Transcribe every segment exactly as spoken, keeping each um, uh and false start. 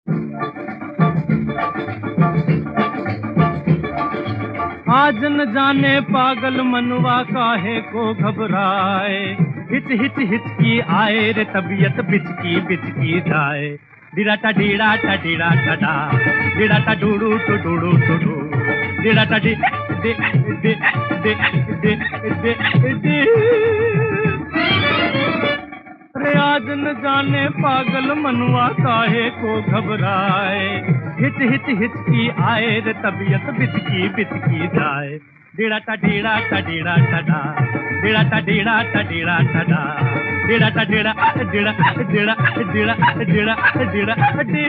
आज न जाने पागल मनवा काहे को घबराए, हिच हिच हिचकी आए रे तबीयत बिचकी बिचकी जाए। डिड़ा टा डीड़ा टा डीड़ा टा डा, डिड़ा टा डूडू टू डूडू टू डू, डिड़ा टा डी डे डे डे डे डे डे। अरे आज न जाने पागल मनवा काहे को घबराए, हिच हिच हिचकी आए रे तबीयत बिचकी बिचकी जाए। डिड़ा टा डीड़ा टा डीड़ा टा डा, डिड़ा टा डीड़ा टा डीड़ा टा डा, डिड़ा टा डीड़ा डिड़ा डिड़ा डिड़ा डिड़ा डिड़ा डी।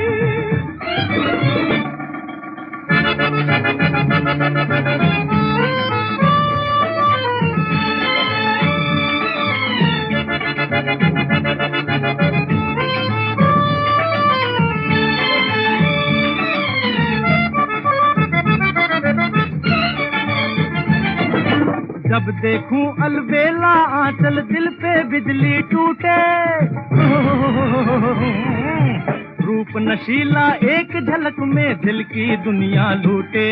जब देखूं अलबेला आंचल दिल पे बिजली टूटे, रूप नशीला एक झलक में दिल की दुनिया लूटे।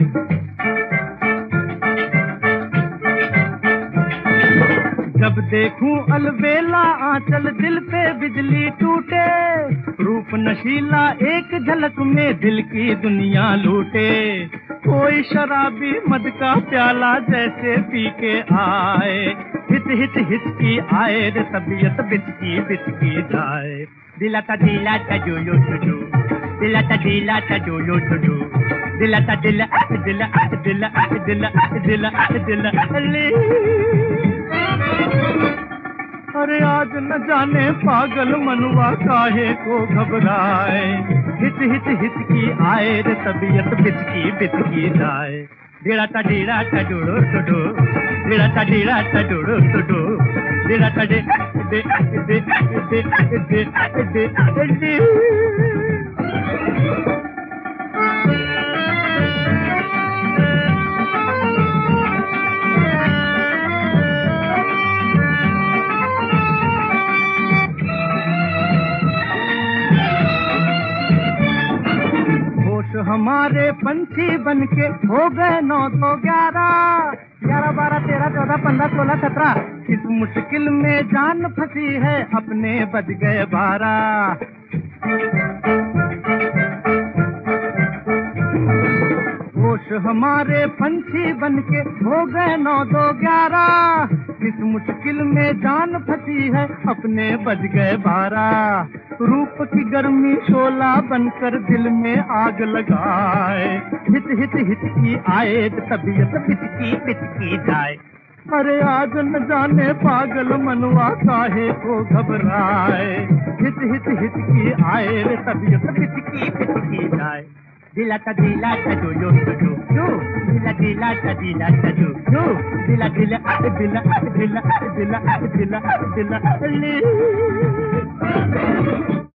जब देखूं अलबेला आंचल दिल पे बिजली टूटे, रूप नशीला एक झलक में दिल की दुनिया लूटे। कोई शराबी मद का प्याला जैसे पी के आए, हिच हिच हिचकी आए रे तबीयत बिचकी बिचकी जाए। दिला ता दिला ता जो यो टू, दिला ता दिला ता जो यो टू, दिला ता दिला दिला दिला दिला दिला दिला दिला। अरे आज न जाने पागल मनवा काहे को घबराए, हिच हिच हिचकी आए रे तबीयत बिचकी बिचकी जाए। डिड़ा टा डीड़ा टा डूडू टू, डिड़ा टा डीड़ा टा डूडू टू, डिड़ा टा डे डे डे डे डे डे डे। हमारे पंछी बनके हो गए नौ दो ग्यारह, ग्यारह बारह तेरह चौदह पंद्रह सोलह सत्रह। इस मुश्किल में जान फंसी है अपने बज गए बारह। होश हमारे पंछी बनके हो गए नौ दो ग्यारह, इस मुश्किल में जान फंसी है अपने बज गए बारह। रूप की गर्मी शोला बनकर दिल में आग लगाए, हिच हिच हिचकी आए तबीयत बिचकी बिचकी जाए। अरे आज न जाने पागल मनवा काहे को घबराए, हिच हिच हिचकी आए रे तबीयत बिचकी बिचकी जाए। दिला ता दिला ता जो यो टू टू, दिला दिला ता दिला ता जो जो, दिला दिला दिला दिला दिला दिला दिला दिला।